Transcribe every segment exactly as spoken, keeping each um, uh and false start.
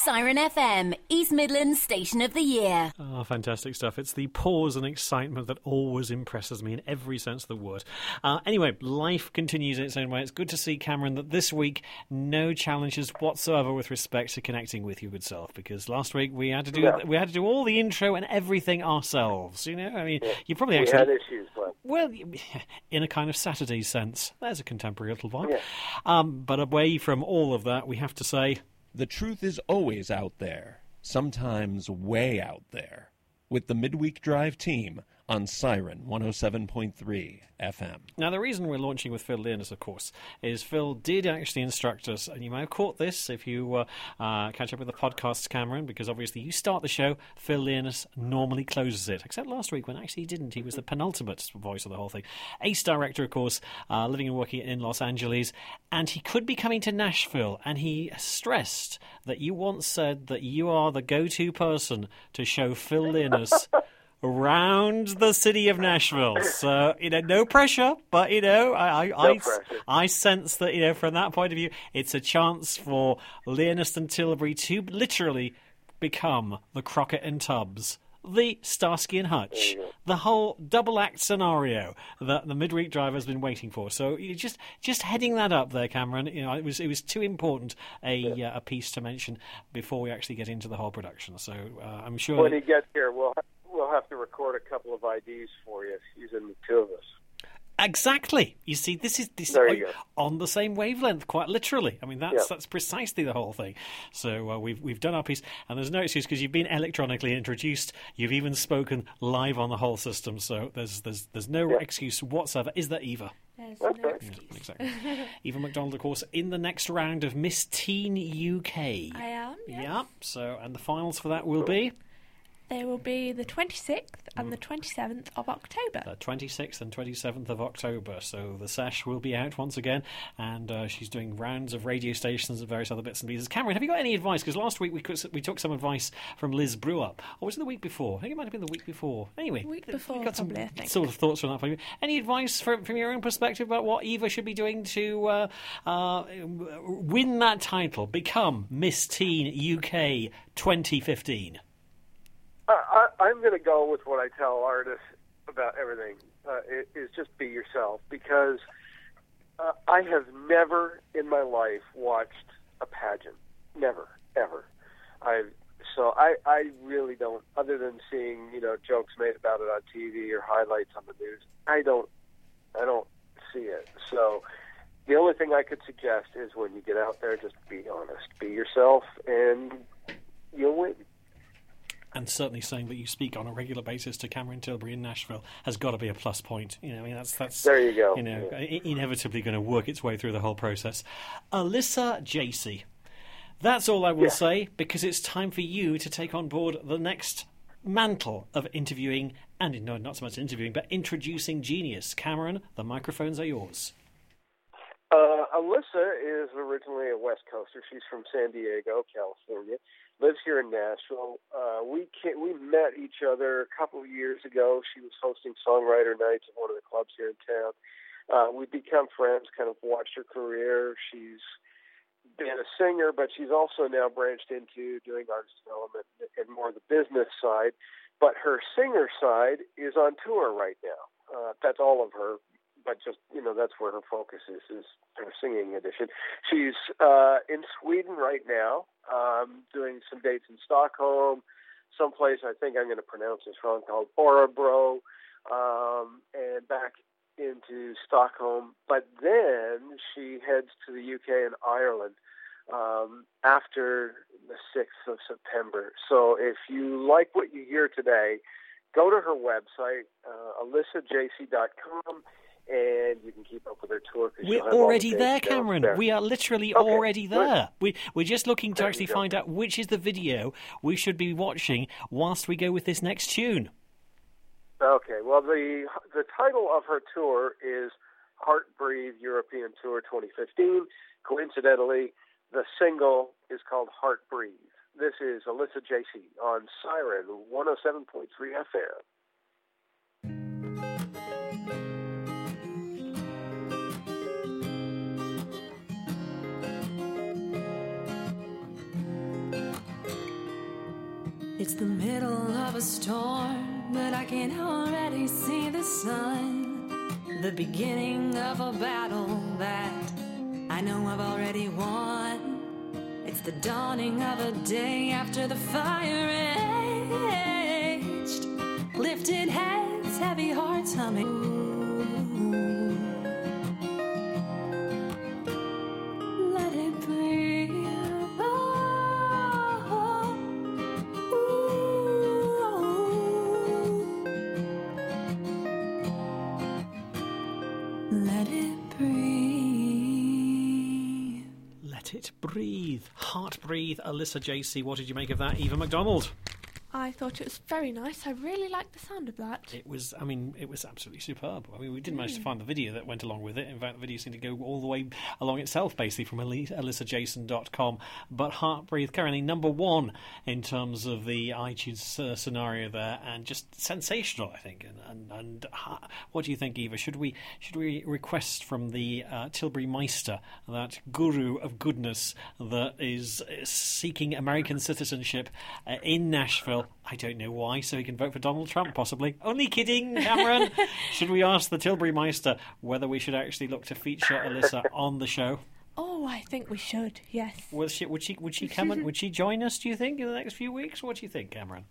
Siren F M, East Midlands Station of the Year. Oh, fantastic stuff. It's the pause and excitement that always impresses me in every sense of the word. Uh, anyway, life continues in its own way. It's good to see, Cameron, that this week no challenges whatsoever with respect to connecting with your good self, because last week we had to do Yeah. we had to do all the intro and everything ourselves. You know, I mean, Yeah. you probably we actually had issues, but well, in a kind of Saturday sense. There's a contemporary little vibe. Yeah. Um, but away from all of that, we have to say, the truth is always out there, sometimes way out there, with the Midweek Drive team on Siren one oh seven point three F M. now, the reason we're launching with Phil Learners, of course, is Phil did actually instruct us, and you may have caught this if you uh, uh, catch up with the podcast, Cameron, because obviously you start the show, Phil Learners normally closes it, except last week when actually he didn't. He was the penultimate voice of the whole thing. Ace director, of course, uh, living and working in Los Angeles, and he could be coming to Nashville, and he stressed that you once said that you are the go-to person to show Phil Learners around the city of Nashville. So, you know, no pressure, but, you know, I I, No I, pressure. I sense that, you know, from that point of view, it's a chance for Learnest and Tilbury to literally become the Crockett and Tubbs, the Starsky and Hutch, the whole double act scenario that the midweek driver has been waiting for. So you just just heading that up there, Cameron. You know, it was it was too important a yeah. uh, a piece to mention before we actually get into the whole production. So uh, I'm sure when that, he gets here, we'll we'll have to record a couple of I Ds for you using the two of us. exactly. You see, this is this There you is go. on the same wavelength, quite literally. I mean, that's Yeah. that's precisely the whole thing. So uh, we've we've done our piece, and there's no excuse because you've been electronically introduced. You've even spoken live on the whole system. So there's there's there's no Yeah. excuse whatsoever. Is there, Eva? There's That's no right. excuse. Exactly. Eva McDonald, of course, in the next round of Miss Teen U K. I am, yes. Yeah. So, and the finals for that will be They will be the twenty-sixth and the twenty-seventh of October. the twenty-sixth and twenty-seventh of October. So the sash will be out once again, and uh, she's doing rounds of radio stations and various other bits and pieces. Cameron, have you got any advice? Because last week we could, we took some advice from Liz Brewer, or was it the week before? I think it might have been the week before. Anyway, Week we before, got some probably, I think. sort of thoughts from that point of view. Any advice from from your own perspective about what Eva should be doing to uh, uh, win that title, become Miss Teen U K twenty fifteen? I, I, I'm going to go with what I tell artists about everything, uh, i- is just be yourself, because uh, I have never in my life watched a pageant. Never, ever. I've, so I, I really don't, other than seeing, you know, jokes made about it on T V or highlights on the news, I don't, I don't see it. So the only thing I could suggest is when you get out there, just be honest, be yourself, and you'll win. And certainly saying that you speak on a regular basis to Cameron Tilbury in Nashville has got to be a plus point. You know, I mean, that's that's There you go. You know, Yeah. i- inevitably going to work its way through the whole process. Alyssa Jacey, that's all I will Yeah. say, because it's time for you to take on board the next mantle of interviewing, and no, not so much interviewing, but introducing genius. Cameron, the microphones are yours. Uh, Alyssa is originally a West Coaster. She's from San Diego, California. Lives here in Nashville. Uh, we can, we met each other a couple of years ago. She was hosting songwriter nights at one of the clubs here in town. Uh, we've become friends, kind of watched her career. She's been a singer, but she's also now branched into doing artist development and more the business side. But her singer side is on tour right now. Uh, that's all of her. But just, you know, that's where her focus is, is her singing edition. She's uh, in Sweden right now, um, doing some dates in Stockholm, someplace, I think I'm going to pronounce this wrong, called Orebro, um, and back into Stockholm. But then she heads to the U K and Ireland um, after the sixth of September. So if you like what you hear today, go to her website, uh, alyssa j c dot com. And you can keep up with her tour. We're already there, Cameron. There. We are literally Okay, already good. there. We, we're just looking to There actually you go. find out which is the video we should be watching whilst we go with this next tune. Okay, well, the the title of her tour is Heart Breathe European Tour twenty fifteen. Coincidentally, the single is called Heart Breathe. This is Alyssa Jacey on Siren one oh seven point three F M. It's the middle of a storm, but I can already see the sun. The beginning of a battle that I know I've already won. It's the dawning of a day after the fire raged. Lifted heads, heavy hearts humming. Let it breathe. Let it breathe. Let it breathe. Heart breathe. Alyssa J C, what did you make of that? Eva McDonald. I thought it was very nice. I really liked the sound of that. It was, I mean, it was absolutely superb. I mean, we didn't manage to find the video that went along with it. In fact, the video seemed to go all the way along itself, basically, from alyssa jason dot com. But Heart Breathe, currently number one in terms of the iTunes uh, scenario there, and just sensational, I think. And, and, and uh, what do you think, Eva? Should we should we request from the uh, Tilbury Meister, that guru of goodness that is seeking American citizenship uh, in Nashville? I don't know why, so he can vote for Donald Trump, possibly. Only kidding, Cameron. Should we ask the Tilbury Meister whether we should actually look to feature Alyssa on the show? Oh, I think we should, yes. Will she, would she would she come and would she join us, do you think, in the next few weeks? What do you think, Cameron?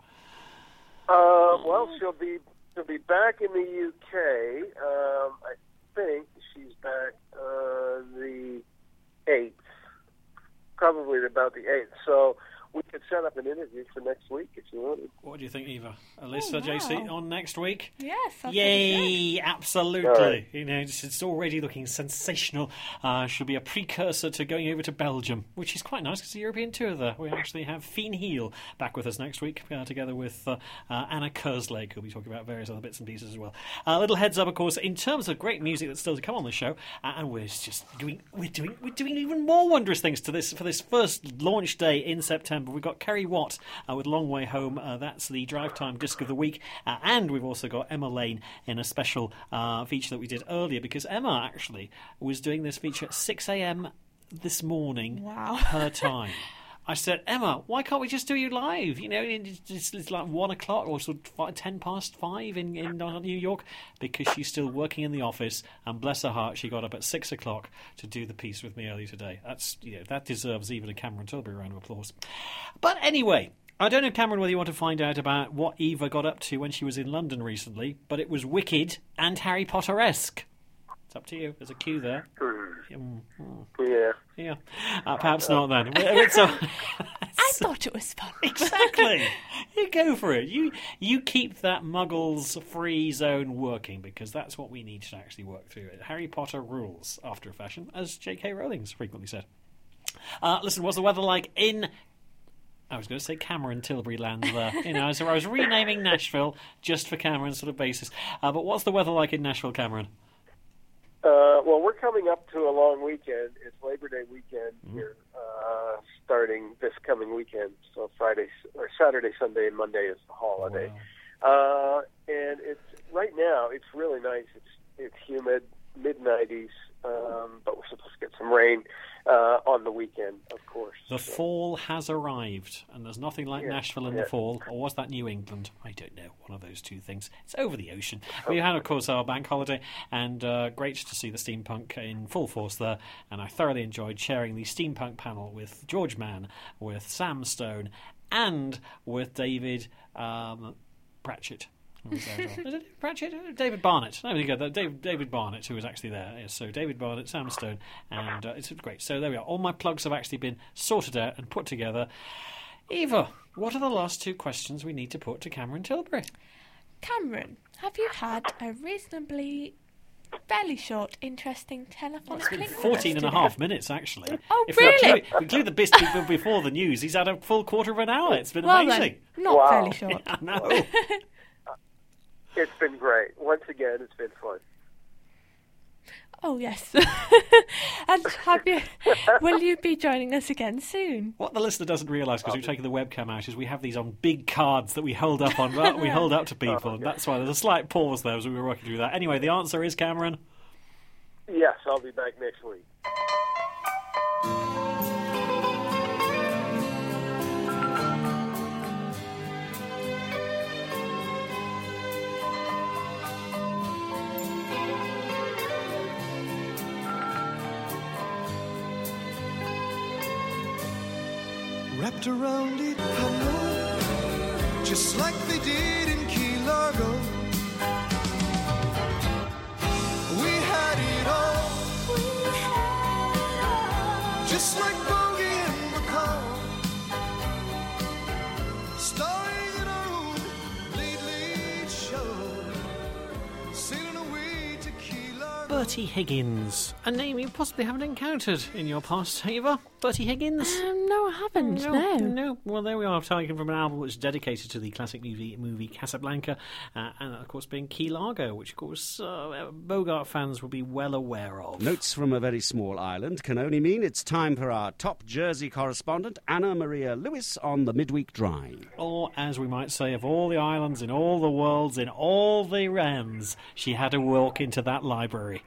Uh, well, she'll be she'll be back in the U K. Um, I think she's back uh, the eighth, probably about the eighth. So we could set up an interview for next week if you wanted. What do you think, Eva? Alyssa Oh, J C wow. on next week? Yes, I think we Yay! should. Absolutely. Right. You know, it's, it's already looking sensational. Uh, should be a precursor to going over to Belgium, which is quite nice because the European tour there. We actually have Fiend Heel back with us next week, uh, together with uh, uh, Anna Kerslake, who'll be talking about various other bits and pieces as well. A uh, little heads up, of course, in terms of great music that's still to come on the show, uh, and we're just doing we're doing we're doing even more wondrous things to this for this first launch day in September. We've got Kerry Watt uh, with Long Way Home. Uh, that's the Drive Time Disc of the Week. Uh, and we've also got Emma Lane in a special uh, feature that we did earlier, because Emma actually was doing this feature at six a.m. this morning, Wow. her time. I said, Emma, why can't we just do you live? You know, it's, it's like one o'clock or sort of five, ten past five in, in New York, because she's still working in the office. And bless her heart, she got up at six o'clock to do the piece with me earlier today. That's, you know, that deserves even a Cameron Tilbury round of applause. But anyway, I don't know, Cameron, whether you want to find out about what Eva got up to when she was in London recently, but it was wicked and Harry Potter-esque. It's up to you. There's a cue there. Mm, mm. Yeah. Yeah. Uh, perhaps not then. It's a- I thought it was fun. Exactly. You go for it. You you keep that Muggles free zone working, because that's what we need to actually work through. Harry Potter rules after a fashion, as J K Rowling's frequently said. Uh, listen, what's the weather like in... I was going to say Cameron Tilbury land there. You know, so I was renaming Nashville just for Cameron's sort of basis. Uh, but what's the weather like in Nashville, Cameron? Uh, well, we're coming up to a long weekend. It's Labor Day weekend Mm-hmm. here, uh, starting this coming weekend. So Friday, or Saturday, Sunday, and Monday is the holiday. Uh, and it's right now. It's really nice. It's it's humid, mid nineties, um, but we're supposed to get some rain uh, on the weekend, of course. The So- fall has arrived, and there's nothing like Yeah, Nashville in yeah. the fall. Or was that New England? I don't know. One of those two things. It's over the ocean. We had, of course, our bank holiday, and uh, great to see the steampunk in full force there. And I thoroughly enjoyed sharing the steampunk panel with George Mann, with Sam Stone, and with David um, Pratchett. Who was there as well? Is it Pratchett? David Barnett. No, there you go. David, David Barnett, who was actually there. Yes, so David Barnett, Sam Stone, and uh, it's great. So there we are. All my plugs have actually been sorted out and put together. Eva, what are the last two questions we need to put to Cameron Tilbury? Cameron, have you had a reasonably fairly short, interesting telephonic link with us fourteen and a today? half minutes, actually. Oh, if really? We include, we include the bits people before the news, he's had a full quarter of an hour. It's been Well amazing. then, not Wow. fairly short. I know. It's been great. Once again, it's been fun. Oh yes. And have you? Will you be joining us again soon? What the listener doesn't realise, because we've taken the webcam out, is we have these on big cards that we hold up on uh, we hold up to people, and that's why there's a slight pause there as we were working through that. Anyway, the answer is, Cameron. Yes, I'll be back next week. wrapped around it, I know, just like they did in Key Largo. We had it all, we had it all, just like Bogey and McCall, starring in our own late, late show, sailing away to Key Largo. Bertie Higgins, a name you possibly haven't encountered in your past, Eva. Bertie Higgins? Um, no, I haven't, no. No. Well, there we are, taken from an album which is dedicated to the classic movie, movie Casablanca, uh, and of course being Key Largo, which of course uh, Bogart fans will be well aware of. Notes from a very small island can only mean it's time for our top Jersey correspondent, Anna Maria Lewis, on the Midweek Drive. Or, as we might say, of all the islands in all the worlds, in all the realms, she had to walk into that library.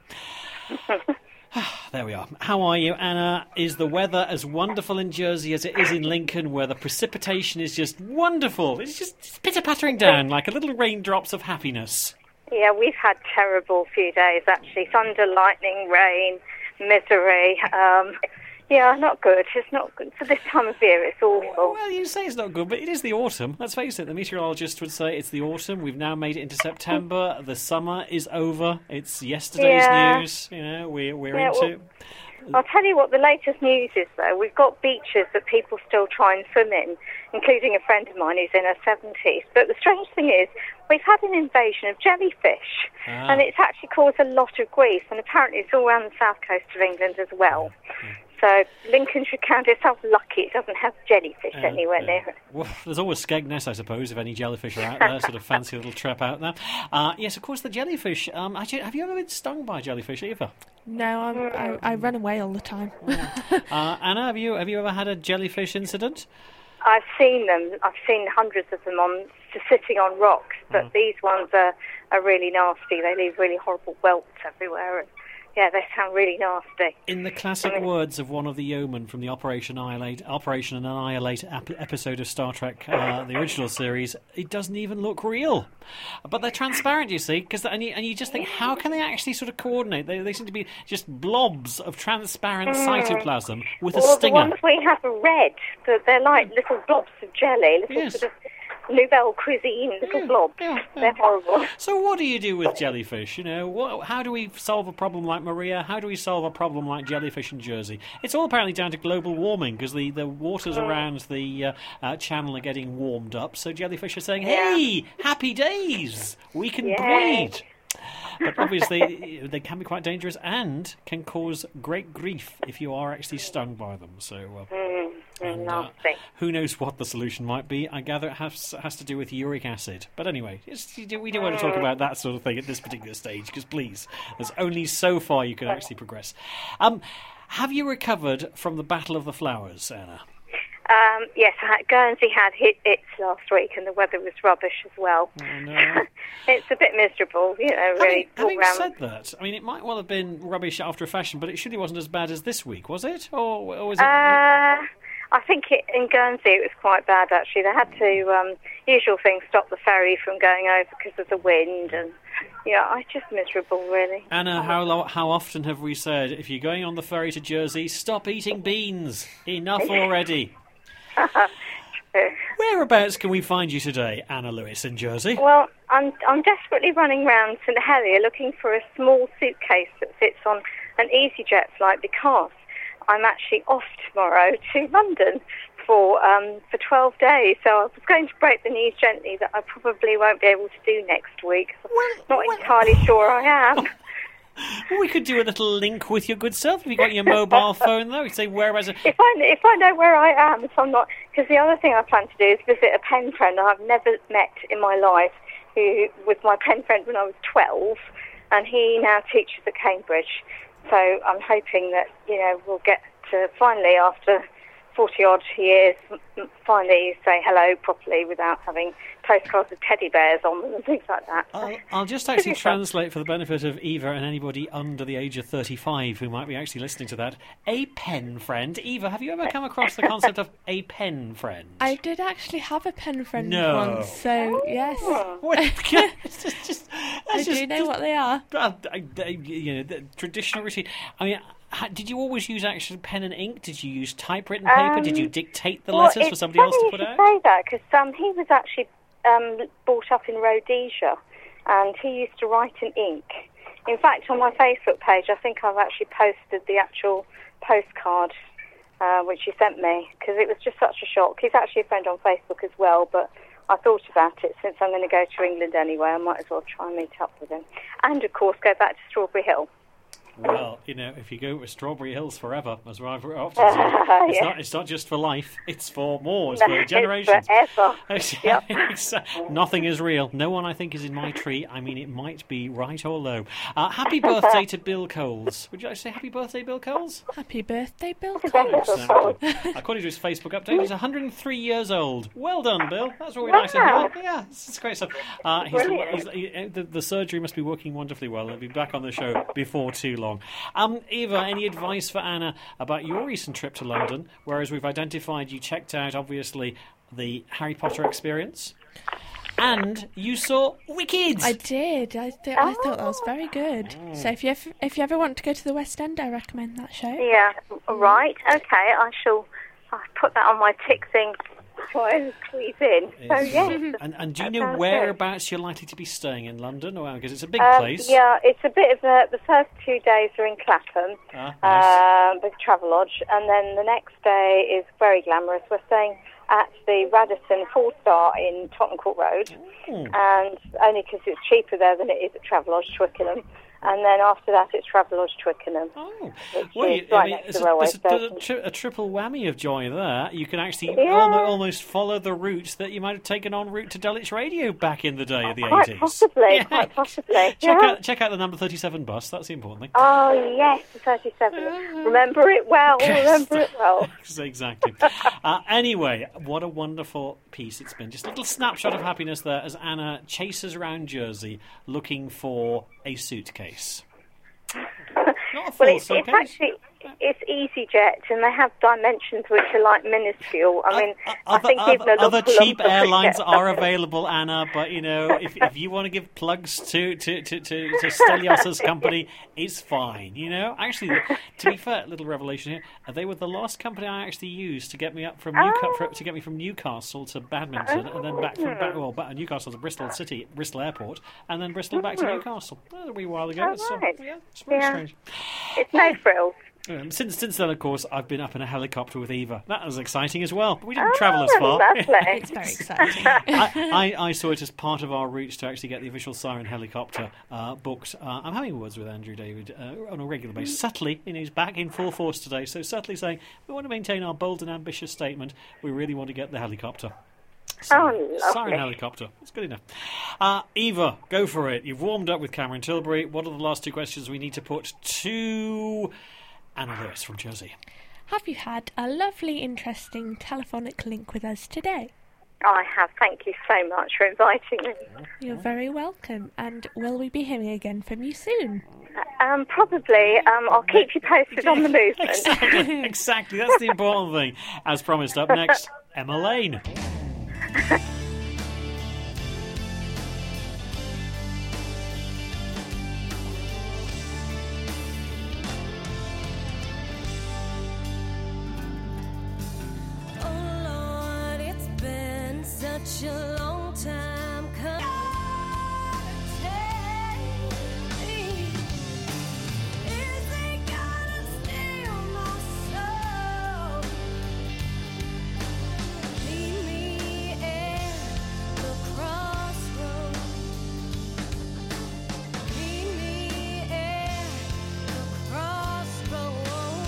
There we are. How are you, Anna? Is the weather as wonderful in Jersey as it is in Lincoln, where the precipitation is just wonderful? It's just pitter-pattering down like a little raindrops of happiness. Yeah, we've had terrible few days, actually. Thunder, lightning, rain, misery. Um, yeah, not good. It's not good. For this time of year, it's awful. Well, you say it's not good, but it is the autumn. Let's face it, the meteorologist would say it's the autumn. We've now made it into September. The summer is over. It's yesterday's Yeah. news. You know, we're, we're Yeah, into... well, I'll tell you what the latest news is, though. We've got beaches that people still try and swim in, including a friend of mine who's in her seventies. But the strange thing is, we've had an invasion of jellyfish, Ah. and it's actually caused a lot of grief, and apparently it's all around the south coast of England as well. So Lincoln should count itself lucky it doesn't have jellyfish Uh, anywhere uh, near it. Well, there's always Skegness, I suppose, if any jellyfish are out there. Sort of fancy little trap out there. Uh, yes, of course, the jellyfish. Um, actually, have you ever been stung by a jellyfish, Eva? No, I'm, I, I run away all the time. Uh, Anna, have you have you ever had a jellyfish incident? I've seen them. I've seen hundreds of them on just sitting on rocks, but Mm. these ones are, are really nasty. They leave really horrible welts everywhere. And, yeah, they sound really nasty. In the classic words of one of the yeomen from the Operation Annihilate, Operation Annihilate ep- episode of Star Trek, uh, the original series, it doesn't even look real. But they're transparent, you see, because and you, and you just think, how can they actually sort of coordinate? They, they seem to be just blobs of transparent cytoplasm with a Well, stinger. the ones we have are red. So they're like little blobs of jelly, little Yes. sort of Nouvelle cuisine, little blobs. They're horrible. So what do you do with jellyfish? You know, what, how do we solve a problem like Maria? How do we solve a problem like jellyfish in Jersey? It's all apparently down to global warming, because the, the waters around the uh, uh, channel are getting warmed up, so jellyfish are saying, hey, happy days, we can Yay. breed. But obviously they can be quite dangerous and can cause great grief if you are actually stung by them. So uh, Mm, and, uh, nasty. who knows what the solution might be? I gather it has has to do with uric acid. But anyway, it's, we don't want to talk about that sort of thing at this particular stage, because please, there's only so far you can actually progress. Um, have you recovered from the Battle of the Flowers, Anna? Um, yes, I had- Guernsey had hit its last week, and the weather was rubbish as well. Oh, no. It's a bit miserable, you know, really. Having, all having round. said that, I mean, it might well have been rubbish after a fashion, but it surely wasn't as bad as this week, was it? Or, or was it? Uh, I think it, in Guernsey it was quite bad, actually. They had to, um, usual things, stop the ferry from going over because of the wind, and, yeah, it's just miserable, really. Anna, how lo- how often have we said, if you're going on the ferry to Jersey, stop eating beans? Enough already. Whereabouts can we find you today, Anna Lewis, in Jersey? Well, I'm I'm desperately running round St Helier looking for a small suitcase that fits on an EasyJet flight, because I'm actually off tomorrow to London for um, for twelve days. So I was going to break the news gently that I probably won't be able to do next week. I'm not entirely sure I am. We could do a little link with your good self. Have you got your mobile phone, though? You'd say, whereabouts... If I if I know where I am, if I'm not, because the other thing I plan to do is visit a pen friend I've never met in my life, who was my pen friend when I was twelve, and he now teaches at Cambridge. So I'm hoping that, you know, we'll get to finally, after forty odd years, m- finally say hello properly without having postcards with teddy bears on them and things like that. I'll, I'll just actually translate for the benefit of Eva and anybody under the age of thirty-five who might be actually listening to that. A pen friend. Eva, have you ever come across the concept of a pen friend? I did actually have a pen friend No. once, so yes. What? It's just- just- I that's do just- know just- what they are. Uh, I- I- you know, the traditional routine. I mean, ha, did you always use actual pen and ink? Did you use typewritten paper? Um, did you dictate the well, letters it's for somebody else to funny put you out? should say that, because um, he was actually um, brought up in Rhodesia, and he used to write in ink. In fact, on my Facebook page, I think I've actually posted the actual postcard uh, which he sent me, because it was just such a shock. He's actually a friend on Facebook as well, but I thought about it. Since I'm going to go to England anyway, I might as well try and meet up with him. And, of course, go back to Strawberry Hill. Well, you know, if you go with Strawberry Hills forever, as I've often said, Uh, it's, yeah. not, it's not just for life, it's for more, it's No, for it's generations. forever. Yep. It's, uh, nothing is real. No one, I think, is in my tree. I mean, it might be right or low. Uh, happy birthday to Bill Coles. Would you like to say happy birthday, Bill Coles? Happy birthday, Bill Exactly. According to his Facebook update, he's one hundred and three years old. Well done, Bill. That's what we like to Wow. hear. Yeah, it's, it's great stuff. Uh, he's, he's, he, the, the surgery must be working wonderfully well. He'll be back on the show before too long. Um, Eva, any advice for Anna about your recent trip to London? Whereas we've identified you checked out, obviously, the Harry Potter experience. And you saw Wicked. I did. I, th- I thought that was very good. So if you ever, if you ever want to go to the West End, I recommend that show. Yeah, right. Okay, I shall I'll put that on my tick thing. Try and squeeze in. So, yes. And, and do you That know sounds whereabouts you're likely to be staying in London? Or, because it's a big Um, place. Yeah, it's a bit of a, the first two days are in Clapham, Ah, nice. um, the Travelodge, and then the next day is very glamorous. We're staying at the Radisson Four Star in Tottenham Court Road, Ooh. and only because it's cheaper there than it is at Travelodge Twickenham. And then after that, it's Travelodge Twickenham, Oh, which well, is you- right I mean, next it's to a, the railway it's a, a, station. tri- a triple whammy of joy there. You can actually Yeah. almo- almost follow the route that you might have taken en route to Dulwich Radio back in the day of the Quite eighties. possibly, Yeah. quite possibly. Check yeah. out check out the number thirty-seven bus. That's the important thing. Oh, yes, the thirty-seven. Remember it well, remember it well. Exactly. uh, anyway, what a wonderful piece it's been. Just a little snapshot of happiness there as Anna chases around Jersey looking for a suitcase. Not a full Well, it's, it's suitcase. actually it's EasyJet, and they have dimensions which are like minuscule. I mean, I Other, think even other, a other Lufthansa cheap could airlines get are something. available, Anna, but you know, if if you want to give plugs to to to to, to Stelios's company, it's fine. You know, actually, to be fair, little revelation here, they were the last company I actually used to get me up from Newca- for, to get me from Newcastle to Badminton, and then back from back, well, back, Newcastle to Bristol City, Bristol Airport, and then Bristol back to Newcastle. That was a wee while ago. Oh, It's, uh, right. yeah, it's very Yeah. strange. It's no frills. Um, since since then, of course, I've been up in a helicopter with Eva. That was exciting as well. But we didn't Oh, travel as far. lovely. It's very exciting. I, I, I saw it as part of our route to actually get the official Siren helicopter uh, booked. Uh, I'm having words with Andrew David uh, on a regular basis. Subtly, you know, he's back in full force today. So subtly saying, we want to maintain our bold and ambitious statement. We really want to get the helicopter. Siren, Oh, lovely. Siren helicopter. It's good enough. Uh, Eva, go for it. You've warmed up with Cameron Tilbury. What are the last two questions we need to put to Anna Lewis from Jersey? Have you had a lovely, interesting telephonic link with us today? I have. Thank you so much for inviting me. You're very welcome. And will we be hearing again from you soon? Um, probably. Um, I'll keep you posted on the movement. Exactly, exactly. That's the important thing. As promised, up next, Emma Lane. Oh Lord, it's been such a long time coming. Is it gonna steal my soul? Leave me at the crossroads. Leave me at the crossroads.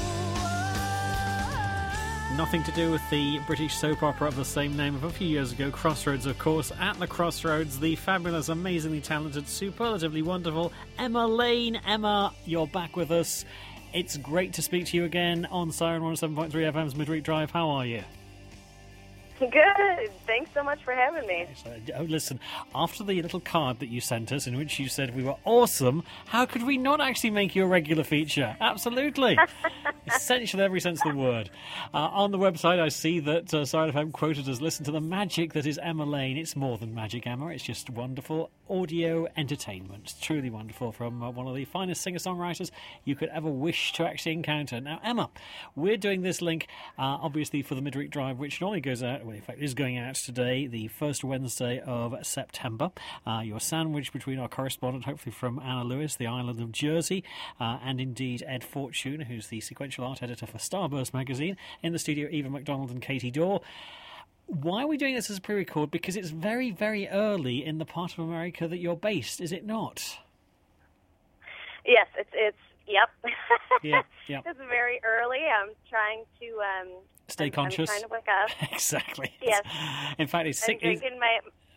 Nothing to do with the British soap opera of the same name of a few years ago, Crossroads, of course. At the Crossroads, the fabulous, amazingly talented, superlatively wonderful Emma Lane. Emma, you're back with us. It's great to speak to you again on Siren one oh seven point three F M's Midweek Drive. How are you? Good. Thanks so much for having me. Oh, listen, after the little card that you sent us in which you said we were awesome, how could we not actually make you a regular feature? Absolutely. Essential in every sense of the word. Uh, on the website, I see that uh, Siren F M quoted us, listen to the magic that is Emma Lane. It's more than magic, Emma. It's just wonderful. audio entertainment. Truly wonderful from uh, one of the finest singer-songwriters you could ever wish to actually encounter. Now, Emma, we're doing this link, uh, obviously, for the Midweek Drive, which normally goes out, well, in fact, is going out today, the first Wednesday of September. Uh, you're sandwiched between our correspondent, hopefully from Anna Lewis, the island of Jersey, uh, and indeed Ed Fortune, who's the sequential art editor for Starburst magazine. In the studio, Eva McDonald and Katie Dorr. Why are we doing this as a pre-record? Because it's very, very early in the part of America that you're based, is it not? Yes, it's, it's yep. Yeah, yeah. It's very early. I'm trying to... Um, Stay I'm, conscious. I'm trying to wake up. Exactly. Yes. In fact, it's... I'm Sick, drinking my...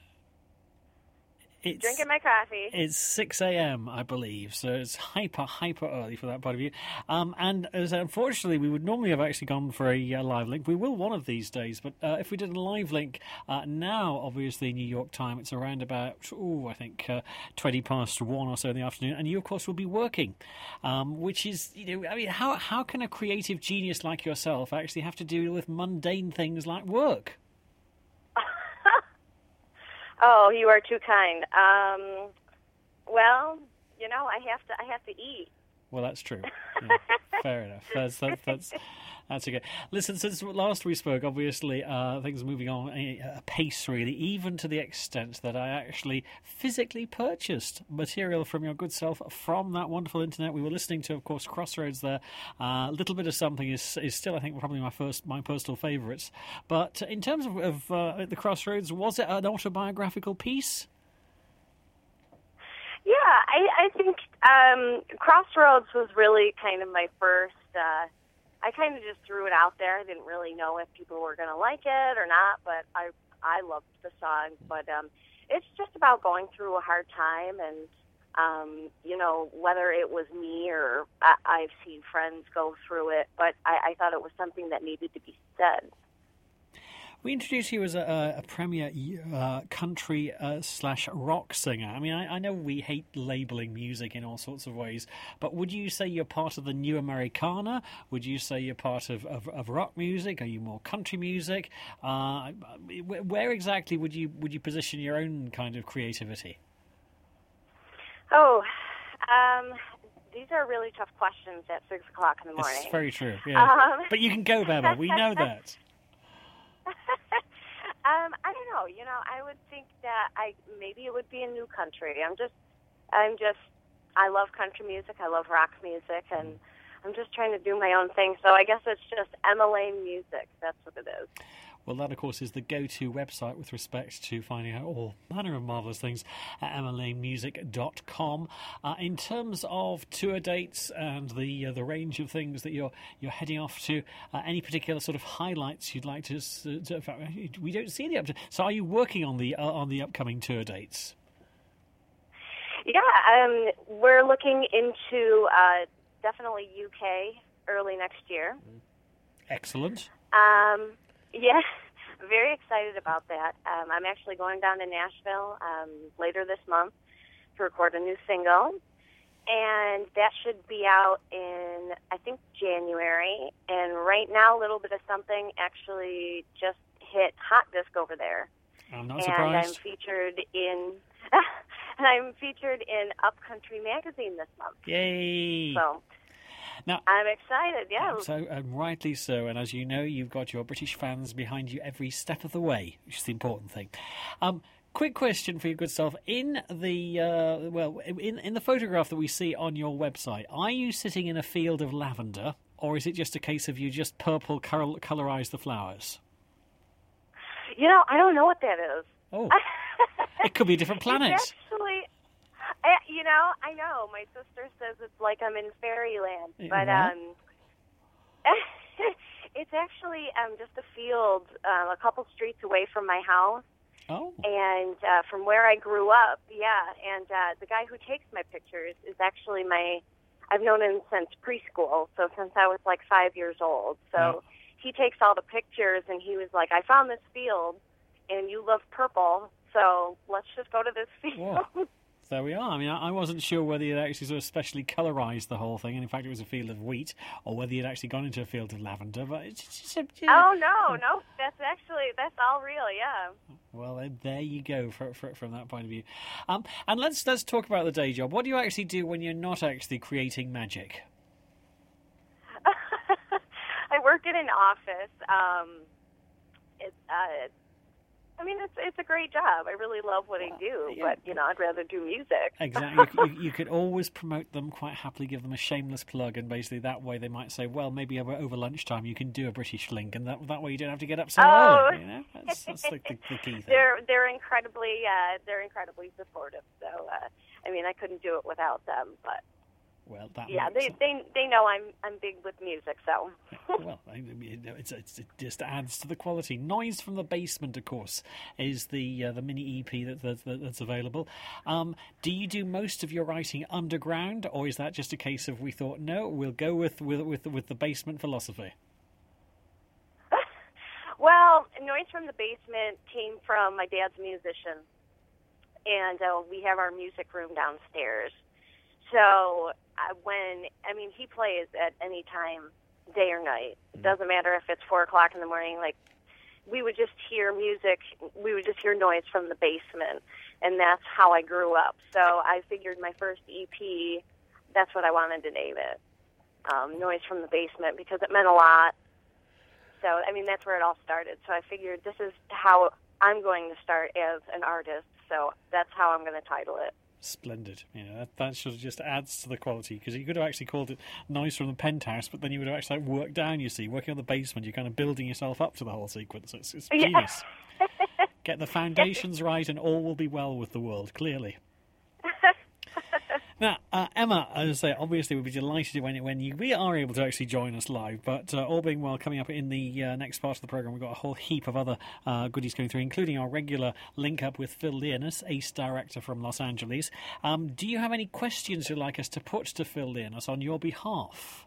It's, Drinking my coffee. It's six a.m., I believe, so it's hyper, hyper early for that point of view. Um, and as unfortunately, we would normally have actually gone for a uh, live link. We will one of these days, but uh, if we did a live link uh, now, obviously, New York time, it's around about, oh, I think, uh, twenty past one or so in the afternoon, and you, of course, will be working, um, which is, you know, I mean, how, how can a creative genius like yourself actually have to deal with mundane things like work? Oh, you are too kind. Um, well, you know, I have to. I have to eat. Well, that's true. Yeah, fair enough. That's that, that's that's okay. Listen, since last we spoke, obviously uh, things are moving on a, a pace, really, even to the extent that I actually physically purchased material from your good self from that wonderful internet. We were listening to, of course, Crossroads there. A uh, little bit of something is is still, I think, probably my first, my personal favourites. But in terms of, of uh, the Crossroads, was it an autobiographical piece? Yeah, I, I think um, Crossroads was really kind of my first. Uh, I kind of just threw it out there. I didn't really know if people were going to like it or not, but I I loved the song. But um, it's just about going through a hard time, and um, you know, whether it was me or I, I've seen friends go through it. But I, I thought it was something that needed to be said. We introduced you as a, a premier uh, country uh, slash rock singer. I mean, I, I know we hate labelling music in all sorts of ways, but would you say you're part of the new Americana? Would you say you're part of, of, of rock music? Are you more country music? Uh, where exactly would you would you position your own kind of creativity? Oh, um, these are really tough questions at six o'clock in the morning. It's very true, yeah. Um, but you can go, Beba. We know that. um, I don't know. You know, I would think that I maybe it would be a new country. I'm just, I'm just, I love country music. I love rock music, and I'm just trying to do my own thing. So I guess it's just Emma Lane Music. That's what it is. Well, that, of course, is the go-to website with respect to finding out all manner of marvellous things at emma lane music dot com. Uh, in terms of tour dates and the uh, the range of things that you're you're heading off to, uh, any particular sort of highlights you'd like to... to in fact, we don't see the up. So, are you working on the uh, on the upcoming tour dates? Yeah, um, we're looking into uh, definitely U K early next year. Excellent. Um. Yeah, very excited about that. Um, I'm actually going down to Nashville um, later this month to record a new single, and that should be out in, I think, January. And right now, a little bit of something actually just hit Hot Disc over there. I'm not and surprised. I'm featured in, and I'm featured in Upcountry magazine this month. Yay! So. Now, I'm excited, yeah. So, and rightly so. And as you know, you've got your British fans behind you every step of the way, which is the important thing. Um, quick question for your good self. In the uh, well, in in the photograph that we see on your website, are you sitting in a field of lavender, or is it just a case of you just purple color, colorize the flowers? You know, I don't know what that is. Oh, it could be a different planet. It's actually. I, you know, I know. My sister says it's like I'm in fairyland, but um, it's actually um, just a field um, a couple streets away from my house. Oh. And uh, from where I grew up, yeah. And uh, the guy who takes my pictures is actually my, I've known him since preschool, so since I was like five years old. So oh. he takes all the pictures, and he was like, I found this field, and you love purple, so let's just go to this field. Whoa. There we are. I mean, I wasn't sure whether you'd actually sort of specially colorised the whole thing, and in fact it was a field of wheat, or whether you'd actually gone into a field of lavender, but it's just... Yeah. Oh, no, no, that's actually, that's all real, yeah. Well, then there you go for, for, from that point of view. Um, and let's let's talk about the day job. What do you actually do when you're not actually creating magic? I work in an office. Um, it's, uh, I mean, it's it's a great job. I really love what I do, yeah. but you know, I'd rather do music. Exactly. you, you, you could always promote them quite happily, give them a shameless plug, and basically that way they might say, well, maybe over, over lunchtime you can do a British link, and that that way you don't have to get up so oh. early. You know, that's, that's the, the, the key thing. They're they're incredibly uh, they're incredibly supportive. So uh, I mean, I couldn't do it without them, but. Well, that yeah, makes they, they they know I'm I'm big with music, so. Well, I mean, it's, it's, it just adds to the quality. Noise from the Basement, of course, is the uh, the mini E P that, that, that that's available. Um, do you do most of your writing underground, or is that just a case of we thought no, we'll go with with with, with the basement philosophy? Well, Noise from the Basement came from my dad's a musician, and uh, we have our music room downstairs. So uh, when, I mean, he plays at any time, day or night. It doesn't matter if it's four o'clock in the morning. Like, we would just hear music, we would just hear noise from the basement, and that's how I grew up. So I figured my first E P, that's what I wanted to name it, um, Noise from the Basement, because it meant a lot. So, I mean, that's where it all started. So I figured this is how I'm going to start as an artist, so that's how I'm going to title it. Splendid. You know, that, that sort of just adds to the quality, because you could have actually called it Noise from the Penthouse, but then you would have actually worked down, you see. Working on the basement, you're kind of building yourself up to the whole sequence. It's, it's genius. Yeah. Get the foundations right and all will be well with the world, clearly. Now, uh, Emma, as I say, obviously we'd be delighted when when you we are able to actually join us live, but uh, all being well, coming up in the uh, next part of the programme, we've got a whole heap of other uh, goodies going through, including our regular link-up with Phil Learness, Ace Director from Los Angeles. Um, do you have any questions you'd like us to put to Phil Learness on your behalf?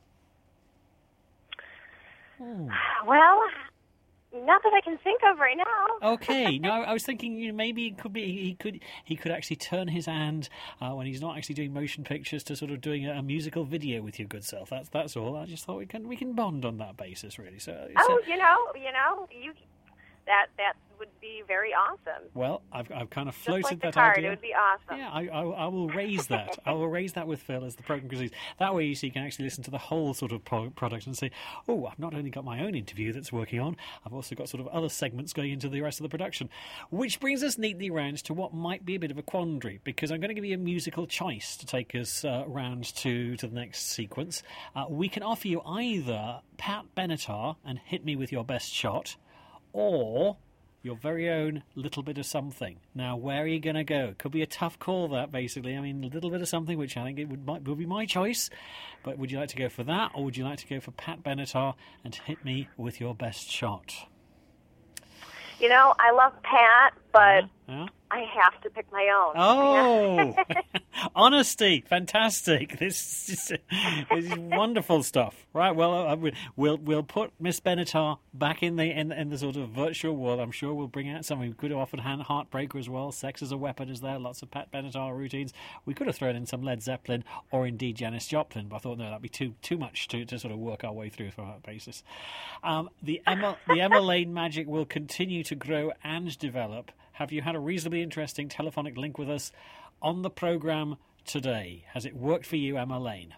Hmm. Well... Not that I can think of right now. Okay, no, I was thinking, you know, maybe it could be he could he could actually turn his hand uh, when he's not actually doing motion pictures to sort of doing a, a musical video with your good self. That's that's all. I just thought we can we can bond on that basis, really. So, oh, so, you know, you know, you that that would be very awesome. Well, I've I've kind of floated Just like the that card, idea. It would be awesome. Yeah, I, I, I will raise that. I will raise that with Phil as the program proceeds. That way, you see, you can actually listen to the whole sort of pro- product and say, "Oh, I've not only got my own interview that's working on, I've also got sort of other segments going into the rest of the production." Which brings us neatly round to what might be a bit of a quandary, because I'm going to give you a musical choice to take us uh, round to to the next sequence. Uh, we can offer you either Pat Benatar and Hit Me With Your Best Shot, or your very own Little Bit of Something. Now, where are you going to go? Could be a tough call, that, basically. I mean, a little bit of something, which I think it would, might, would be my choice. But would you like to go for that, or would you like to go for Pat Benatar and Hit Me With Your Best Shot? You know, I love Pat, but yeah, yeah. I have to pick my own. Oh, honesty, fantastic! This is, this is wonderful stuff. Right, well, uh, we'll we'll put Miss Benatar back in the in, in the sort of virtual world. I'm sure we'll bring out something. We could have offered hand Heartbreaker as well. Sex as a Weapon is there. Lots of Pat Benatar routines. We could have thrown in some Led Zeppelin or indeed Janis Joplin, but I thought no, that'd be too too much to, to sort of work our way through for that basis. Um, the Emma the Emma Lane magic will continue to grow and develop. Have you had a reasonably interesting telephonic link with us on the programme today? Has it worked for you, Emma Lane?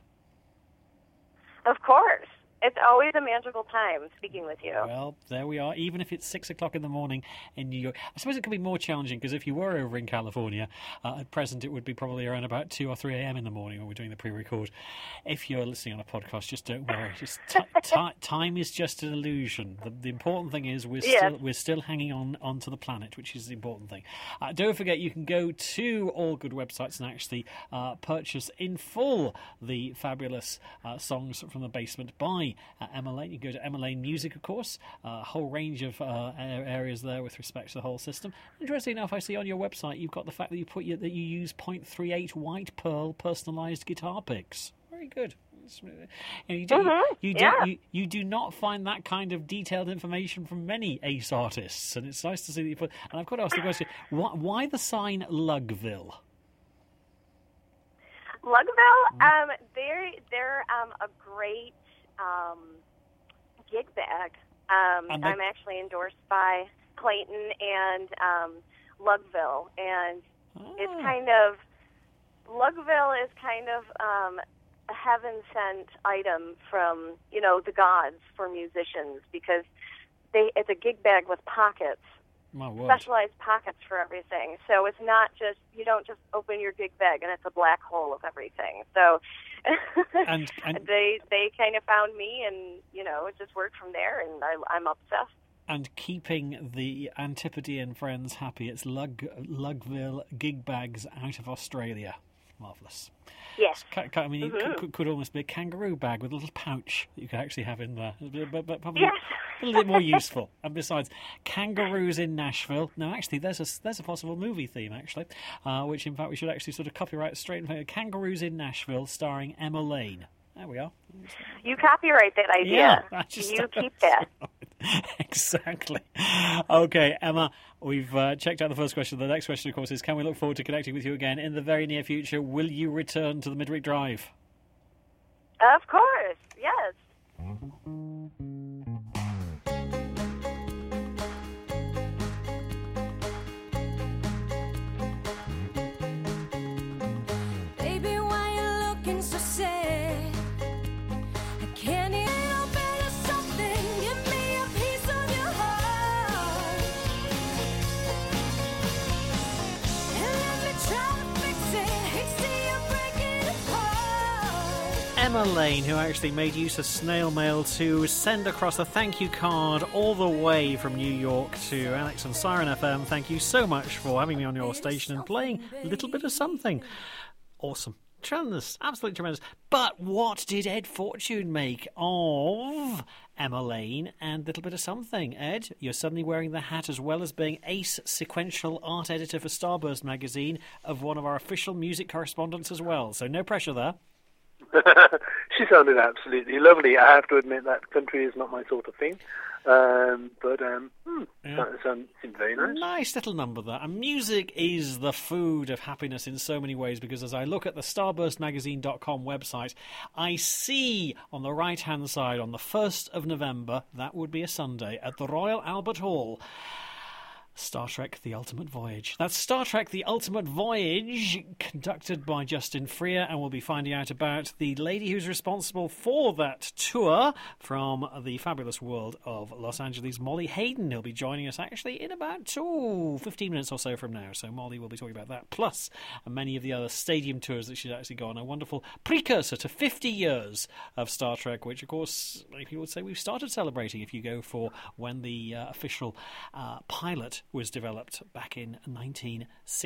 Of course. It's always a magical time speaking with you. Well, there we are. Even if it's six o'clock in the morning in New York. I suppose it could be more challenging, because if you were over in California, uh, at present it would be probably around about two or three a.m. in the morning when we're doing the pre-record. If you're listening on a podcast, just don't worry. Just t- t- time is just an illusion. The, the important thing is we're yes. still we're still hanging on onto the planet, which is the important thing. Uh, don't forget, you can go to all good websites and actually uh, purchase in full the fabulous uh, songs from the basement by Uh, Emma Lane. You can go to Emma Lane Music, of course. A uh, whole range of uh, areas there with respect to the whole system. Interesting enough, I see on your website you've got the fact that you put your, that you use point three eight White Pearl personalised guitar picks. Very good. You, know, you, do, mm-hmm. you, you, yeah. do, you, you do not find that kind of detailed information from many Ace artists, and it's nice to see that you put. And I've got to ask the question: why, why the sign Lugville? Lugville, um, they're they're um, a great Um, gig bag. Um, they... I'm actually endorsed by Clayton and um, Lugville, and Oh. it's kind of Lugville is kind of um, a heaven-sent item from you know the gods for musicians because they it's a gig bag with pockets. My word. Specialized pockets for everything. So it's not just, you don't just open your gig bag and it's a black hole of everything. So and, and they they kind of found me and, you know, it just worked from there and I, I'm obsessed. And keeping the Antipodean friends happy, it's Lug, Lugville gig bags out of Australia. Marvellous. Yes. Ca- ca- I mean, Mm-hmm. it could, could almost be a kangaroo bag with a little pouch that you could actually have in there. But, but probably Yes. a little bit more useful. And besides, kangaroos in Nashville. No, actually, there's a, there's a possible movie theme, actually, uh, which, in fact, we should actually sort of copyright straight away. Kangaroos in Nashville, starring Emma Lane. There we are. You copyright that idea. Yeah, I just- you keep that. Exactly. Okay, Emma, we've uh, checked out the first question. The next question, of course, is can we look forward to connecting with you again in the very near future? Will you return to the Midweek Drive? Of course, yes. Baby, why you looking so sad? I can't eat no better something. Give me a piece of your heart. And let me try to fix it. Hate to see you break it apart. Emma Lane, who actually made use of snail mail to send across a thank you card all the way from New York to Alex and Siren F M. Thank you so much for having me on your station and playing a little bit of something. Awesome. Tremendous. Absolutely tremendous. But what did Ed Fortune make of Emma Lane and Little Bit of Something? Ed, you're suddenly wearing the hat as well as being ace sequential art editor for Starburst magazine of one of our official music correspondents as well. So no pressure there. She sounded absolutely lovely. I have to admit that country is not my sort of thing. Um, but um, hmm, Yeah. sound, sound, seemed very nice. Nice little number there. And music is the food of happiness in so many ways, because as I look at the starburst magazine dot com website, I see on the right-hand side, on the first of November, that would be a Sunday, at the Royal Albert Hall, Star Trek The Ultimate Voyage. That's Star Trek The Ultimate Voyage, conducted by Justin Freer, and we'll be finding out about the lady who's responsible for that tour from the fabulous world of Los Angeles, Molly Hayden. He'll be joining us actually in about two, fifteen minutes or so from now. So Molly will be talking about that, plus many of the other stadium tours that she's actually gone. A wonderful precursor to fifty years of Star Trek, which, of course, people would say we've started celebrating if you go for when the uh, official uh, pilot was developed back in nineteen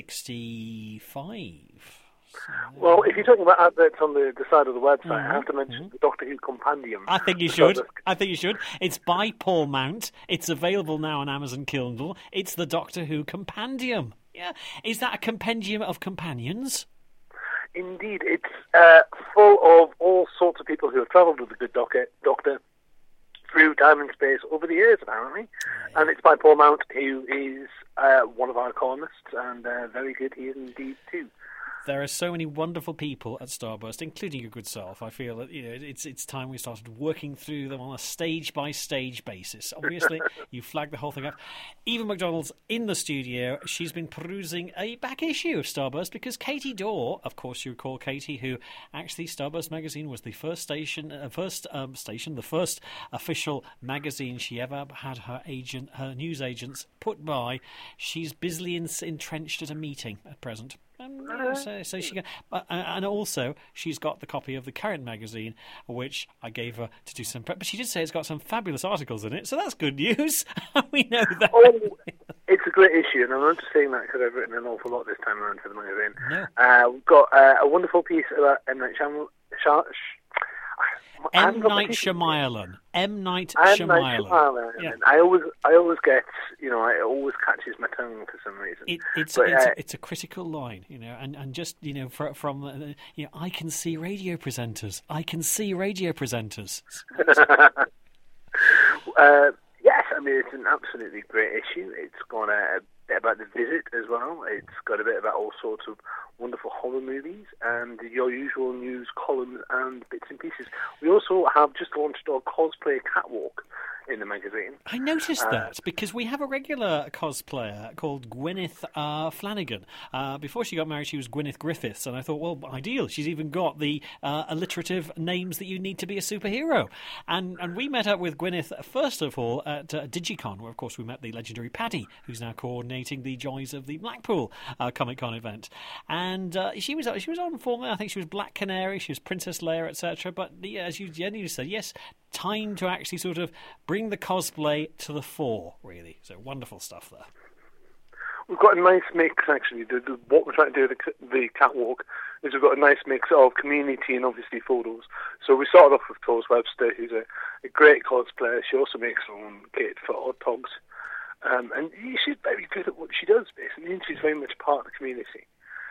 sixty-five. Well, if you're talking about adverts on the, the side of the website, Mhm, I have to mention the Doctor Who Compendium. I think you should. I think you should. It's by Paul Mount. It's available now on Amazon Kindle. It's the Doctor Who Compendium. Yeah. Is that a compendium of companions? Indeed, it's uh, full of all sorts of people who have travelled with the good doctor, doctor through time and space over the years, apparently. And it's by Paul Mount, who is uh, one of our columnists, and uh, very good he is indeed too. There are so many wonderful people at Starburst, including your good self. I feel that you know it's it's time we started working through them on a stage by stage basis. Obviously, you flagged the whole thing up. Eva McDonald's in the studio. She's been perusing a back issue of Starburst because Katie Dorr, of course, you recall Katie, who actually Starburst magazine was the first station, uh, first um, station, the first official magazine she ever had her agent, her news agents put by. She's busily in, entrenched at a meeting at present. Um, yeah, so, so she, uh, and also she's got the copy of the current magazine, which I gave her to do some prep. But she did say it's got some fabulous articles in it, so that's good news. We know that. Oh, it's a great issue, and I'm not just saying that because I've written an awful lot this time around for the magazine. No. Uh, we've got uh, a wonderful piece about M. Night Shyam- Shy- M. Night Shyamalan. M. Night M. Night Shyamalan. Shyamalan. Yeah. I always, I always get, you know, I always catches my tongue for some reason. It, it's But, it's, uh, it's a critical line, you know, and, and just you know for, from uh, you know I can see radio presenters. I can see radio presenters. uh, yes, I mean it's an absolutely great issue. It's got a, a bit about the visit as well. It's got a bit about all sorts of wonderful horror movies, and your usual news columns and bits and pieces. We also have just launched our cosplay catwalk in the magazine. I noticed uh, that because we have a regular cosplayer called Gwyneth uh, Flanagan. Uh, before she got married, she was Gwyneth Griffiths, and I thought, well, ideal. She's even got the uh, alliterative names that you need to be a superhero. And and we met up with Gwyneth, first of all, at uh, Digicon, where, of course, we met the legendary Paddy, who's now coordinating the joys of the Blackpool uh, Comic-Con event. And uh, she was she was on form. I think she was Black Canary, she was Princess Leia, et cetera. But yeah, as you genuinely said, yes, time to actually sort of bring the cosplay to the fore, really. So wonderful stuff there. We've got a nice mix, actually. The, the, what we're trying to do with the, the catwalk is we've got a nice mix of community and obviously photos. So we started off with Tos Webster, who's a, a great cosplayer. She also makes her own kit for Odd Togs. Um, and she's very good at what she does, basically. And she's very much part of the community.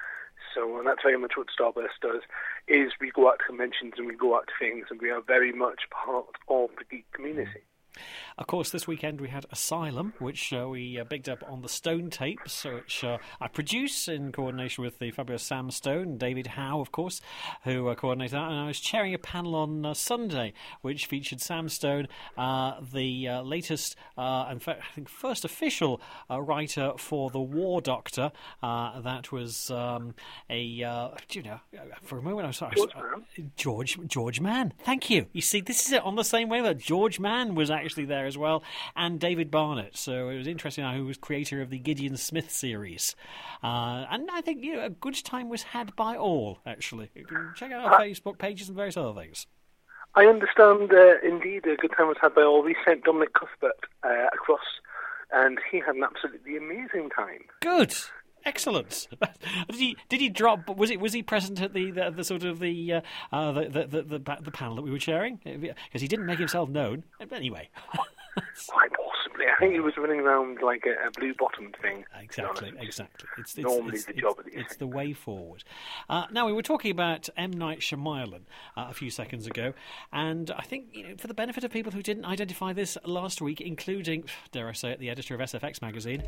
So, and that's very much what Starburst does, is we go out to conventions and we go out to things, and we are very much part of the geek community. Of course, this weekend we had Asylum, which uh, we uh, bigged up on the Stone tapes, which uh, I produce in coordination with the fabulous Sam Stone and David Howe, of course, who uh, coordinated that. And I was chairing a panel on uh, Sunday, which featured Sam Stone, uh, the uh, latest, uh, in fact, I think first official uh, writer for The War Doctor. Uh, that was um, a, uh, you know, for a moment I was sorry. George Mann. George, George Mann. Thank you. You see, this is it on the same way that George Mann was actually there as well, and David Barnett. So it was interesting who was creator of the Gideon Smith series. Uh, and I think, you know, a good time was had by all, actually. You can check out our Uh, Facebook pages and various other things. I understand, uh, indeed, a good time was had by all. We sent Dominic Cuthbert uh, across, and he had an absolutely amazing time. Good. Excellent. Did he? Did he drop? Was it? Was he present at the the, the sort of the, uh, uh, the, the the the the panel that we were chairing? Because he didn't make himself known. But anyway, quite possibly. I think he was running around like a, a blue-bottomed thing. Exactly. Exactly. It's, it's normally it's, the it's, job of these It's things. the way forward. Uh, now we were talking about M. Night Shyamalan uh, a few seconds ago, and I think, you know, for the benefit of people who didn't identify this last week, including, dare I say it, the editor of S F X magazine.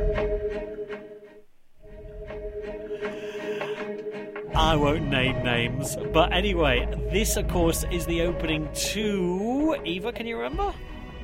I won't name names, but anyway, this, of course, is the opening to... Eva, can you remember?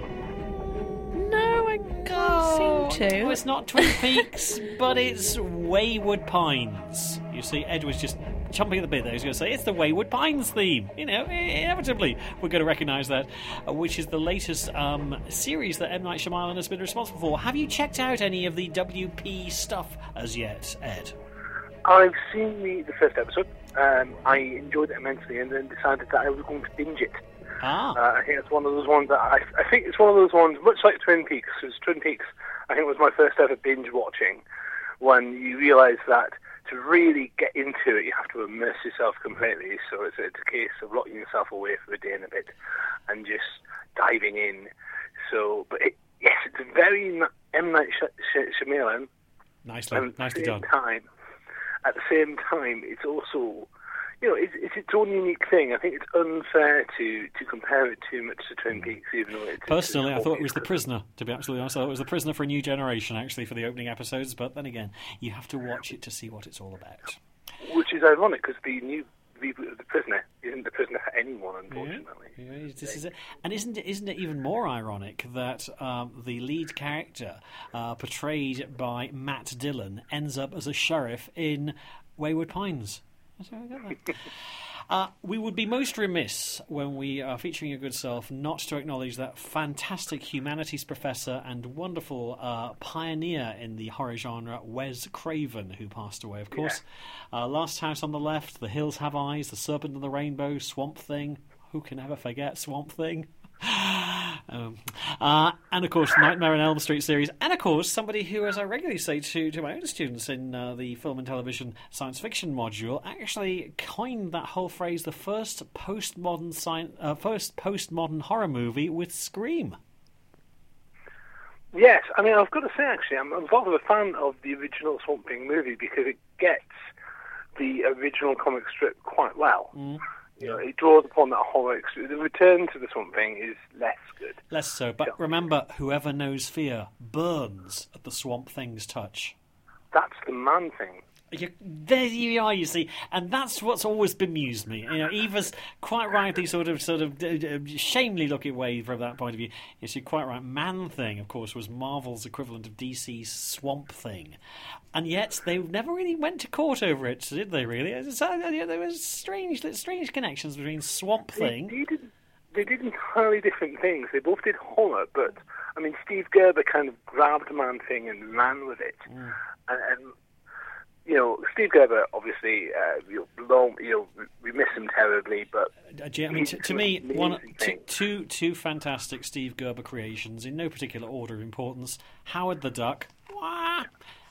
No, I can't Oh, seem to. no, it's not Twin Peaks, but it's Wayward Pines. You see, Ed was just chomping at the bit there. He was going to say, it's the Wayward Pines theme. You know, inevitably, we're going to recognise that, uh, which is the latest um, series that M. Night Shyamalan has been responsible for. Have you checked out any of the W P stuff as yet, Ed? I've seen the, the first episode. Um, I enjoyed it immensely, and then decided that I was going to binge it. Ah. Uh, I think it's one of those ones that I, I think it's one of those ones, much like Twin Peaks, because Twin Peaks, I think, was my first ever binge watching, when you realise that to really get into it, you have to immerse yourself completely. So it's, it's a case of locking yourself away for a day and a bit, and just diving in. So, but it, yes, it's a very M. Night Shyamalan. Nicely, and at nicely the same done. time, at the same time, it's also, you know, it's, it's its own unique thing. I think it's unfair to, to compare it too much to Twin Peaks, even though it's... Personally, it's I thought it was The Prisoner, to be absolutely honest. I thought it was The Prisoner for a new generation, actually, for the opening episodes. But then again, you have to watch it to see what it's all about. Which is ironic, because the new reboot of The Prisoner isn't The Prisoner for anyone, unfortunately. Yeah, yeah, this is it. And isn't it, isn't it even more ironic that um, the lead character, uh, portrayed by Matt Dillon, ends up as a sheriff in Wayward Pines? That's how I got that. Uh, we would be most remiss when we are featuring your good self not to acknowledge that fantastic humanities professor and wonderful uh, pioneer in the horror genre, Wes Craven, who passed away, of course. Yeah. Uh, Last House on the Left, The Hills Have Eyes, The Serpent and the Rainbow, Swamp Thing. Who can ever forget Swamp Thing? um, uh, and of course Nightmare on Elm Street series, and of course somebody who, as I regularly say to, to my own students in uh, the film and television science fiction module, actually coined that whole phrase, the first postmodern sci- uh, first postmodern horror movie with Scream. Yes, I mean, I've got to say, actually, I'm, I'm sort of a fan of the original Swamp Thing movie, because it gets the original comic strip quite well. Mm. You know, it draws upon that horror experience. The return to the Swamp Thing is less good. Less so, but remember, whoever knows fear burns at the Swamp Thing's touch. That's the Man Thing. You, there you are, you see, and that's what's always bemused me. You know, Eva's quite right, the sort of sort of uh, shamefully looking way from that point of view. Yes, you're quite right. Man Thing, of course, was Marvel's equivalent of D C's Swamp Thing, and yet they never really went to court over it, did they? Really, it's, uh, there was strange, strange connections between Swamp Thing. They, they, did, they did entirely different things. They both did horror, but I mean, Steve Gerber kind of grabbed Man Thing and ran with it, mm. and. and You know, Steve Gerber, obviously, uh, you know, you know, we miss him terribly, but... Uh, I mean, to, to me, one, two, two, two fantastic Steve Gerber creations, in no particular order of importance, Howard the Duck, wah,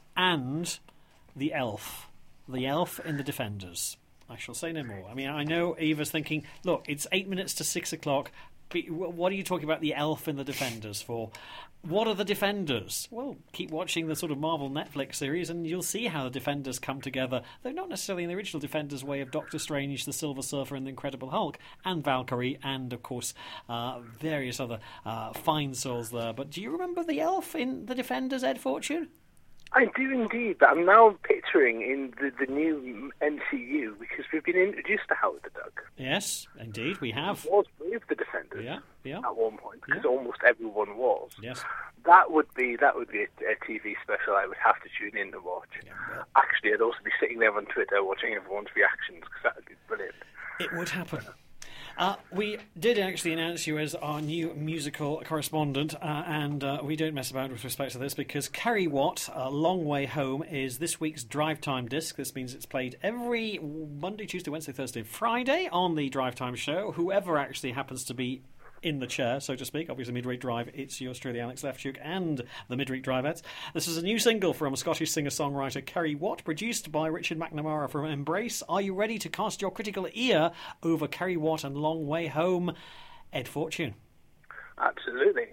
and The Elf. The Elf in The Defenders. I shall say no more. I mean, I know Eva's thinking, look, it's eight minutes to six o'clock, what are you talking about The Elf in The Defenders for? What are the Defenders? Well, keep watching the sort of Marvel Netflix series and you'll see how the Defenders come together, though not necessarily in the original Defenders way of Doctor Strange, the Silver Surfer and the Incredible Hulk, and Valkyrie, and, of course, uh, various other uh, fine souls there. But do you remember the Elf in The Defenders, Ed Fortune? I do indeed, but I'm now picturing in the, the new M C U, because we've been introduced to Howard the Duck. Yes, indeed, we have. He was with the Defenders yeah, yeah. at one point, because yeah. almost everyone was. Yes. That would be that would be a, a T V special I would have to tune in to watch. Yeah, well. Actually, I'd also be sitting there on Twitter watching everyone's reactions, because that would be brilliant. It would happen. Uh, we did actually announce you as our new musical correspondent, uh, and uh, we don't mess about with respect to this because Kerry Watt, uh, Long Way Home, is this week's Drive Time disc. This means it's played every Monday, Tuesday, Wednesday, Thursday, Friday on the Drive Time show. Whoever actually happens to be in the chair, so to speak. Obviously, Midweek Drive, it's yours truly, Alex Lefchuk, and the Midweek Drivettes. This is a new single from Scottish singer-songwriter Kerry Watt, produced by Richard McNamara from Embrace. Are you ready to cast your critical ear over Kerry Watt and Long Way Home? Ed Fortune. Absolutely.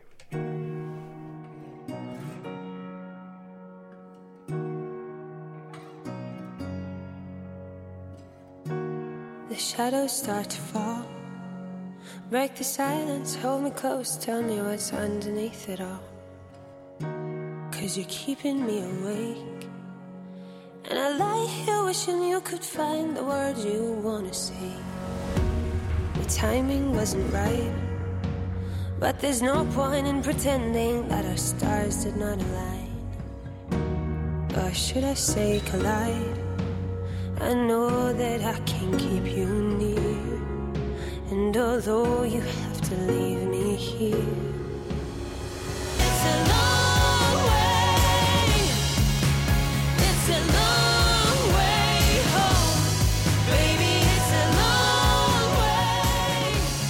The shadows start to fall. Break the silence, hold me close, tell me what's underneath it all. Cause you're keeping me awake, and I lie here wishing you could find the words you wanna say. The timing wasn't right, but there's no point in pretending that our stars did not align. Or should I say collide? I know that I can keep you near, and although you have to leave me here, it's a long way, it's a long way home, baby, it's a long way,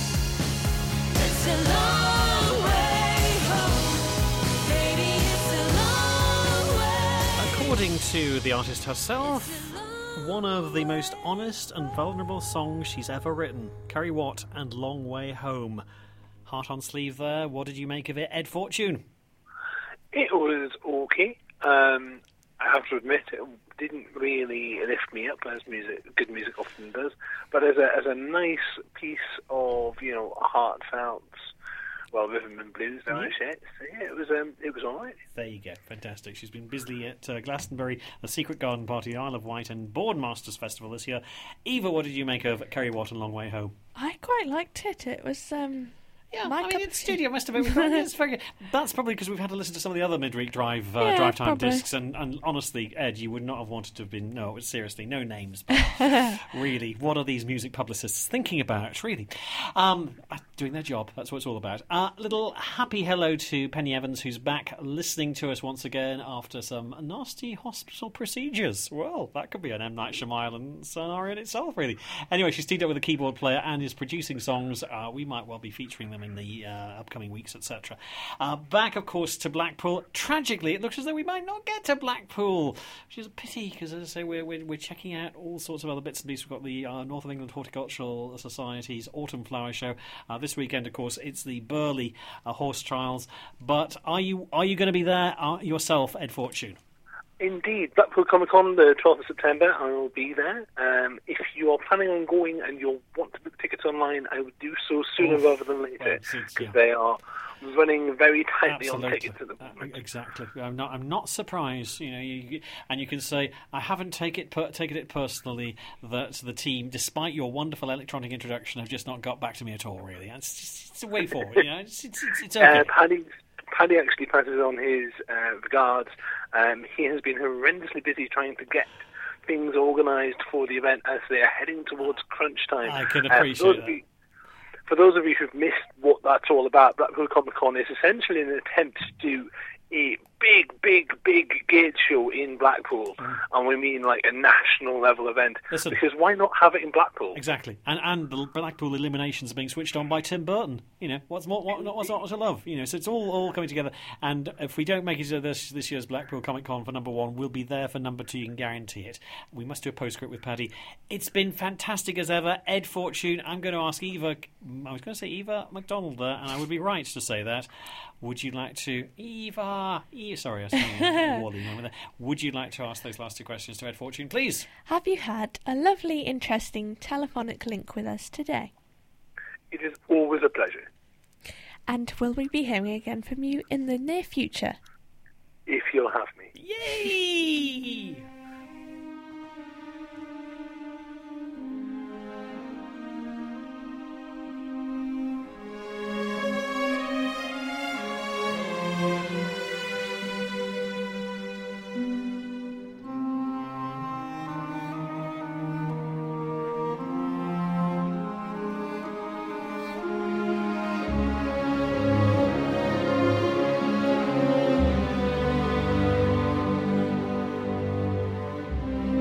it's a long way home, baby, it's a long way. According to the artist herself, one of the most honest and vulnerable songs she's ever written. Kerry Watt and Long Way Home. Heart on sleeve there. What did you make of it, Ed Fortune? It was okay. Um, I have to admit, it didn't really lift me up as music, good music often does. But as a as a nice piece of, you know, heartfelt, well, rhythm and blues, mm-hmm. I say. So yeah, it was um, it was all right. There you go, fantastic. She's been busy at uh, Glastonbury, the Secret Garden Party, Isle of Wight, and Boardmasters Festival this year. Eva, what did you make of Kerry Watt and Long Way Home? I quite liked it. It was um, Yeah, My I mean, it's studio must have been. It's very good. That's probably because we've had to listen to some of the other midweek drive uh, Yeah, drive time probably. discs, and, and honestly, Ed, you would not have wanted to have been. No, seriously, no names. But really, what are these music publicists thinking about? Really, um, uh, doing their job. That's what it's all about. A uh, little happy hello to Penny Evans, who's back listening to us once again after some nasty hospital procedures. Well, that could be an M. Night Shyamalan scenario in itself, really. Anyway, she's teamed up with a keyboard player and is producing songs. Uh, we might well be featuring them in the uh, upcoming weeks, et cetera. Uh, back, of course, to Blackpool. Tragically, it looks as though we might not get to Blackpool, which is a pity because, as I say, we're, we're we're checking out all sorts of other bits and pieces. We've got the uh, North of England Horticultural Society's Autumn Flower Show uh, this weekend. Of course, it's the Burley uh, Horse Trials. But are you are you going to be there uh, yourself, Ed Fortune? Indeed, Blackpool Comic Con, the twelfth of September, I will be there. Um, if you are planning on going and you'll want to book tickets online, I would do so sooner Oof. rather than later, Well, because yeah. they are running very tightly Absolutely. on tickets at the moment. Uh, exactly. I'm not. I'm not surprised. You know, you, and you can say I haven't take it per, taken it personally that the team, despite your wonderful electronic introduction, have just not got back to me at all. Really, it's just, it's a way forward. You know, it's it's, it's, it's okay. Uh, Paddy, Paddy actually passes on his uh, regards. Um, he has been horrendously busy trying to get things organised for the event as they are heading towards crunch time. I can Uh, appreciate for those that. of you- For those of you who've missed what that's all about, Blackpool Comic Con is essentially an attempt to do a big, big, big gate show in Blackpool, Mm. and we mean like a national level event. Listen. Because why not have it in Blackpool? Exactly, and and the Blackpool eliminations are being switched on by Tim Burton. You know what's more, what, what's not to love. You know, so it's all all coming together. And if we don't make it to this this year's Blackpool Comic Con for number one, we'll be there for number two. You can guarantee it. We must do a postscript with Paddy. It's been fantastic as ever. Ed Fortune. I'm going to ask Eva. I was going to say Eva McDonald there, and I would be right to say that. Would you like to, Eva? Eva sorry, I was saying Wally moment there. Would you like to ask those last two questions to Ed Fortune, please? Have you had a lovely, interesting telephonic link with us today? It is always a pleasure. And will we be hearing again from you in the near future? If you'll have me. Yay!